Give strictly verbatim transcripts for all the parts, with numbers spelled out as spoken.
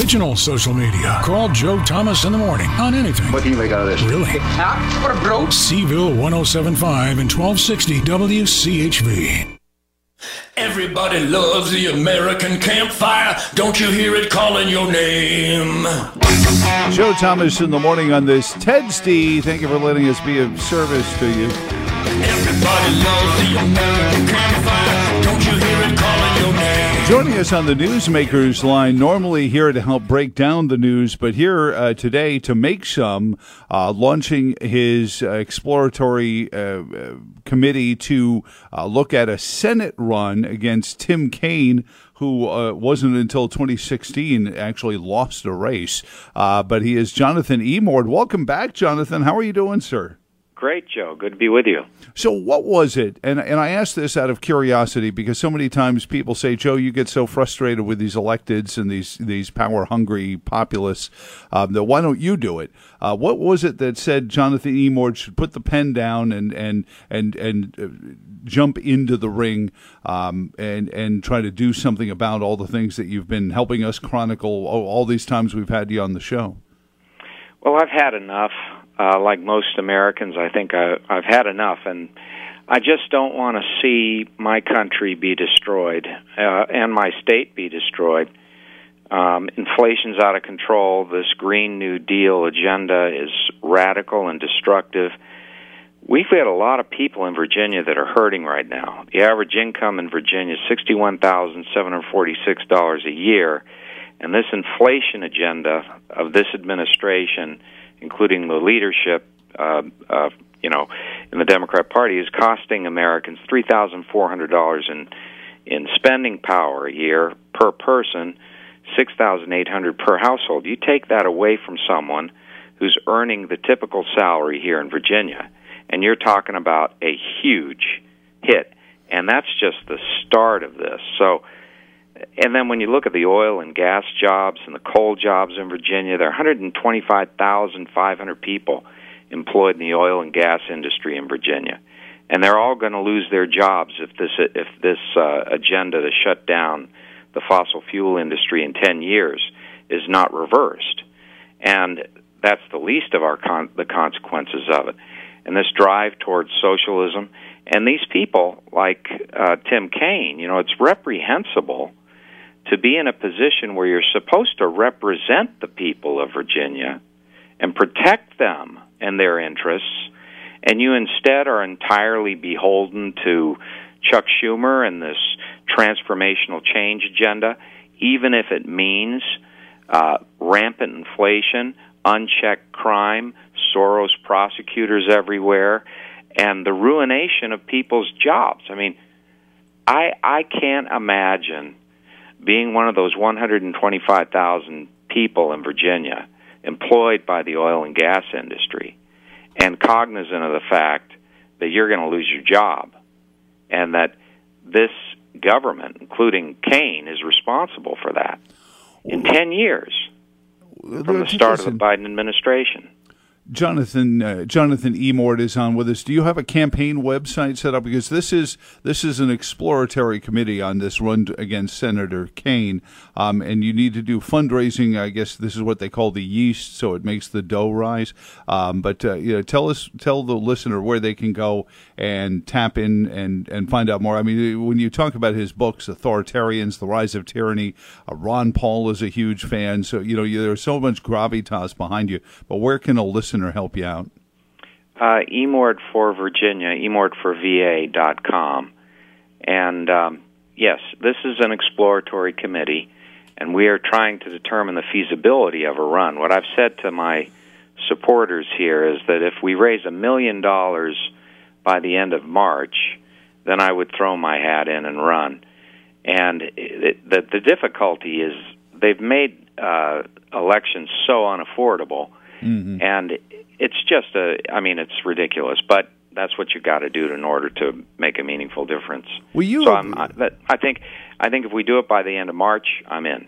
original social media. Call Joe Thomas in the morning on anything. What can you make out of this? Really? Huh? What a bro. Seville one oh seven point five and twelve sixty W C H V. Everybody loves the American campfire. Don't you hear it calling your name? Joe Thomas in the morning on this Ted's D. Thank you for letting us be of service to you. Everybody loves the American campfire. Don't you hear it calling your name? Joining us on the Newsmakers line, normally here to help break down the news, but here uh, today to make some, uh, launching his uh, exploratory uh, uh, committee to uh, look at a Senate run against Tim Kaine, who uh, wasn't until twenty sixteen actually lost a race. Uh, but he is Jonathan Emord. Welcome back, Jonathan. How are you doing, sir? Great, Joe. Good to be with you. So what was it? And and I ask this out of curiosity because so many times people say, Joe, you get so frustrated with these electeds and these these power-hungry populists um, that why don't you do it? Uh, what was it that said Jonathan Emord should put the pen down and and and and uh, jump into the ring um, and and try to do something about all the things that you've been helping us chronicle all, all these times we've had you on the show? Well, I've had enough. Uh, like most Americans, I think I, I've had enough, and I just don't want to see my country be destroyed uh, and my state be destroyed. Um, inflation's out of control. This Green New Deal agenda is radical and destructive. We've got a lot of people in Virginia that are hurting right now. The average income in Virginia is sixty-one thousand seven hundred forty-six dollars a year, and this inflation agenda of this administration, including the leadership, uh, uh, you know, in the Democrat Party, is costing Americans three thousand four hundred dollars in in spending power a year per person, six thousand eight hundred dollars per household. You take that away from someone who's earning the typical salary here in Virginia, and you're talking about a huge hit, and that's just the start of this. So. And then when you look at the oil and gas jobs and the coal jobs in Virginia, there are one hundred twenty-five thousand five hundred people employed in the oil and gas industry in Virginia, and they're all going to lose their jobs if this if this uh, agenda to shut down the fossil fuel industry in ten years is not reversed. And that's the least of our con- the consequences of it. And this drive towards socialism, and these people like uh, Tim Kaine, you know, it's reprehensible to be in a position where you're supposed to represent the people of Virginia and protect them and their interests, and you instead are entirely beholden to Chuck Schumer and this transformational change agenda, even if it means uh, rampant inflation, unchecked crime, Soros prosecutors everywhere, and the ruination of people's jobs. I mean, I I can't imagine being one of those one hundred twenty-five thousand people in Virginia employed by the oil and gas industry and cognizant of the fact that you're going to lose your job and that this government, including Kaine, is responsible for that in ten years from the start of the Biden administration. Jonathan uh, Jonathan Emord is on with us. Do you have a campaign website set up? Because this is this is an exploratory committee on this run against Senator Kaine, um, and you need to do fundraising. I guess this is what they call the yeast, so it makes the dough rise. Um, but uh, you know, tell us, tell the listener where they can go and tap in and, and find out more. I mean, when you talk about his books, Authoritarians, The Rise of Tyranny, uh, Ron Paul is a huge fan. So you know, you, there's so much gravitas behind you. But where can a listener help you out? Uh, Emord for Virginia, emord for V A dot com. And um, yes, this is an exploratory committee, and we are trying to determine the feasibility of a run. What I've said to my supporters here is that if we raise a million dollars by the end of March, then I would throw my hat in and run. And it, the, the difficulty is they've made uh, elections so unaffordable. Mm-hmm. And it's just a, I mean, it's ridiculous, but that's what you got to do in order to make a meaningful difference. Well, you so I'm, I, that, I think, I think if we do it by the end of March, I'm in.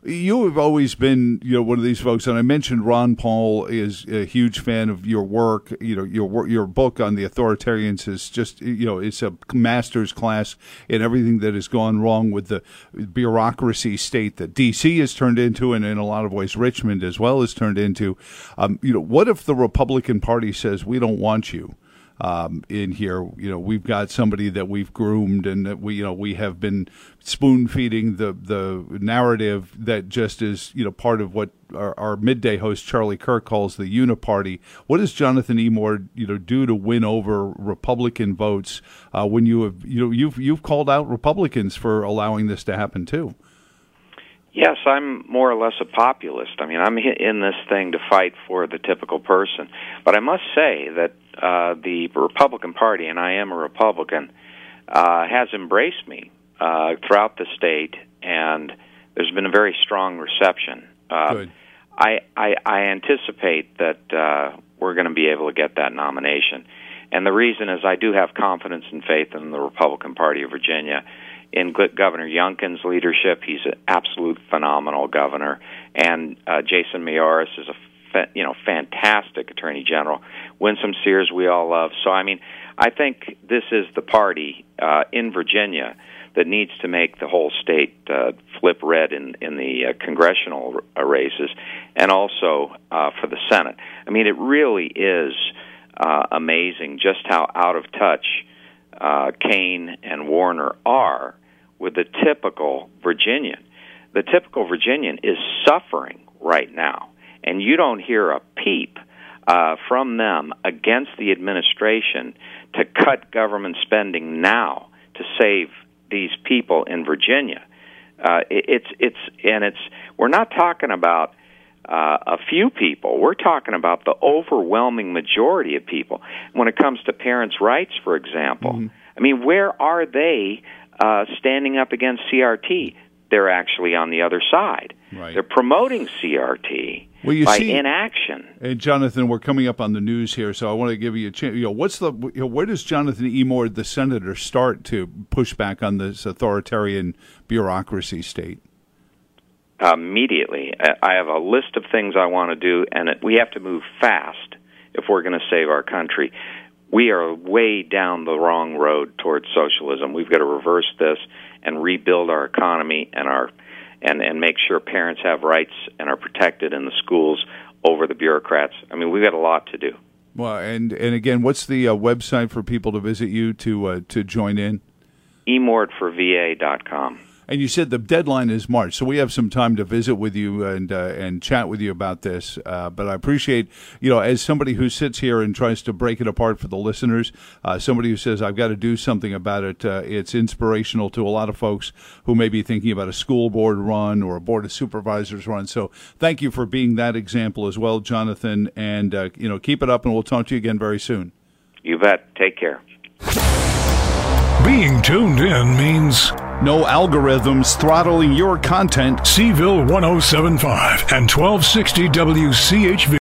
You have always been, you know, one of these folks, and I mentioned Ron Paul is a huge fan of your work. You know, your your book on the authoritarians is just, you know, it's a master's class in everything that has gone wrong with the bureaucracy state that D C has turned into, and in a lot of ways Richmond as well has turned into. Um, you know, what if the Republican Party says we don't want you Um, in here? You know, we've got somebody that we've groomed, and that we, you know, we have been spoon feeding the the narrative that just is, you know, part of what our, our midday host Charlie Kirk calls the uniparty. What does Jonathan Emord, you know, do to win over Republican votes uh, when you have, you know, you've you've called out Republicans for allowing this to happen too? Yes, I'm more or less a populist. I mean, I'm in this thing to fight for the typical person. But I must say that uh, the Republican Party, and I am a Republican, uh, has embraced me uh, throughout the state, and there's been a very strong reception. Uh, Good. I, I, I anticipate that uh, we're going to be able to get that nomination. And the reason is I do have confidence and faith in the Republican Party of Virginia. In Governor Youngkin's leadership, he's an absolute phenomenal governor, and uh, Jason Mayoris is a fa- you know fantastic Attorney General. Winsome Sears we all love. So I mean, I think this is the party uh, in Virginia that needs to make the whole state uh, flip red in in the uh, congressional r- races, and also uh, for the Senate. I mean, it really is uh, amazing just how out of touch uh, Kaine and Warner are with the typical Virginian. The typical Virginian is suffering right now, and you don't hear a peep uh, from them against the administration to cut government spending now to save these people in Virginia. Uh, it, it's it's and it's we're not talking about uh, a few people. We're talking about the overwhelming majority of people. When it comes to parents' rights, for example, mm-hmm. I mean, where are they Uh, standing up against C R T? They're actually on the other side. Right. They're promoting C R T well, you by see, inaction. And Jonathan, we're coming up on the news here, so I want to give you a chance. You know, what's the? You know, where does Jonathan Emord, the senator, start to push back on this authoritarian bureaucracy state? Immediately, I have a list of things I want to do, and it, we have to move fast if we're going to save our country. We are way down the wrong road towards socialism. We've got to reverse this and rebuild our economy and our and, and make sure parents have rights and are protected in the schools over the bureaucrats. I mean, we've got a lot to do. Well, and and again, what's the uh, website for people to visit you to uh, to join in? emord for v a dot com. And you said the deadline is March, so we have some time to visit with you and uh, and chat with you about this. Uh, but I appreciate, you know, as somebody who sits here and tries to break it apart for the listeners, uh, somebody who says, I've got to do something about it, uh, it's inspirational to a lot of folks who may be thinking about a school board run or a board of supervisors run. So thank you for being that example as well, Jonathan. And, uh, you know, keep it up, and we'll talk to you again very soon. You bet. Take care. Being tuned in means no algorithms throttling your content. Seville one oh seven point five and twelve sixty W C H V.